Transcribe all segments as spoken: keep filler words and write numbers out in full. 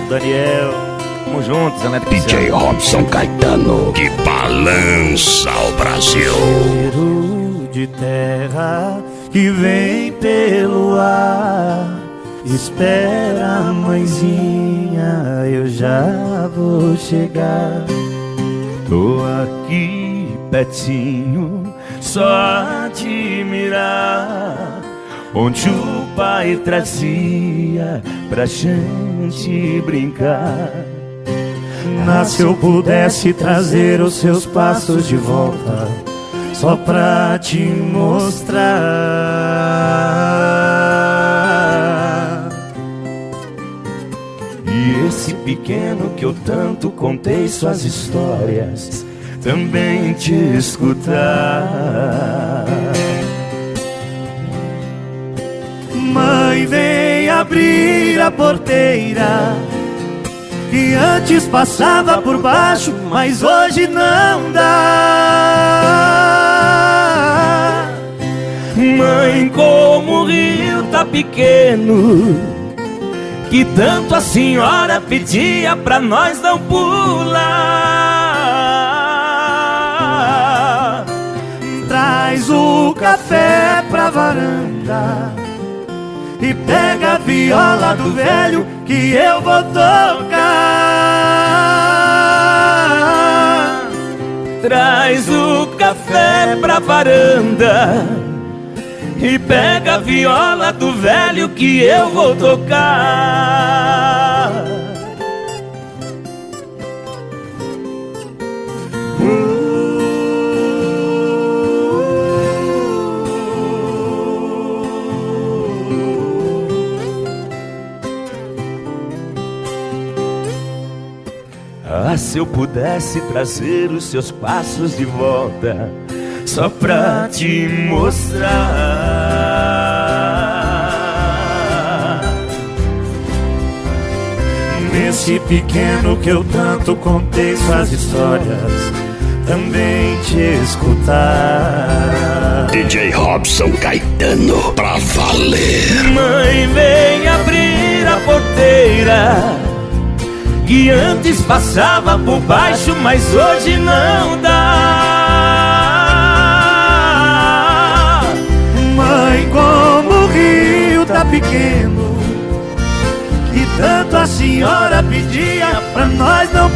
Daniel, tamo juntos, Zé Neto D J Robson Caetano, que balança o Brasil. Cheiro de terra que vem pelo ar. Espera, mãezinha, eu já vou chegar. Tô aqui pertinho, só a admirar, onde o pai trazia pra gente brincar. Mas se eu pudesse trazer os seus passos de volta, só pra te mostrar. E esse pequeno que eu tanto contei suas histórias, também te escutar. Mãe, vem abrir a porteira, que antes passava por baixo, mas hoje não dá. Mãe, como o rio tá pequeno, que tanto a senhora pedia pra nós não pular. Traz o café pra varanda e pega a viola do velho que eu vou tocar. Traz o café pra varanda e pega a viola do velho que eu vou tocar. Ah, se eu pudesse trazer os seus passos de volta, só pra te mostrar. Nesse pequeno que eu tanto contei suas histórias, também te escutar. D J Robson Caetano, pra valer. Mãe, vem abrir a porteira, que antes passava por baixo, mas hoje não dá. Mãe, como o rio tá pequeno, que tanto a senhora pedia pra nós não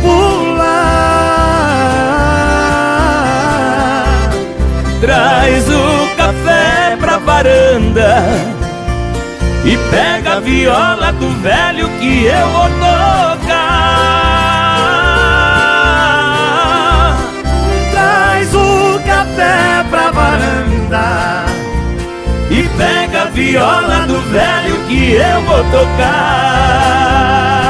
pular. Traz o café pra varanda e pega a viola do velho que eu vou tocar. Traz o café pra varanda e pega a viola do velho que eu vou tocar.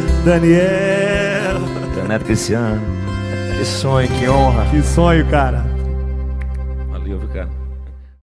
Daniel, Zé Neto Cristiano, que sonho, que honra. que sonho, cara.